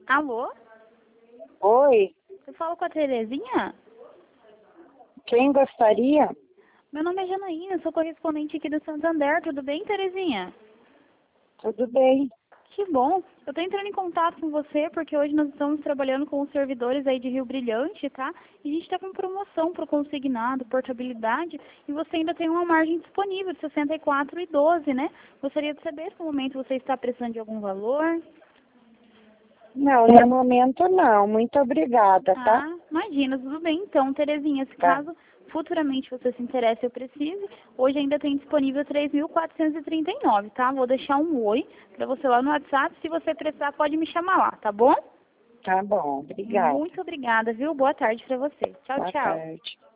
Alô? Oi, Eu falo com a Terezinha? quem gostaria? Meu nome é Janaína, sou correspondente aqui do Santander. Tudo bem, Terezinha? Tudo bem? Que bom. Eu tô entrando em contato com você porque hoje nós estamos trabalhando com os servidores aí de Rio Brilhante, tá? E a gente tá com promoção pro consignado, portabilidade, e você ainda tem uma margem disponível de 64,12, né? Gostaria de saber se no momento você está precisando de algum valor. Não, no momento não. Muito obrigada, tá? Ah, imagina, tudo bem. Então, Terezinha, se Tá, caso futuramente você se interesse ou precise, hoje ainda tem disponível 3.439, tá? Vou deixar um oi para você lá no WhatsApp. Se você precisar, pode me chamar lá, tá bom? tá bom. Obrigada. Muito obrigada, viu? Boa tarde para você. Tchau, Boa tchau. tarde.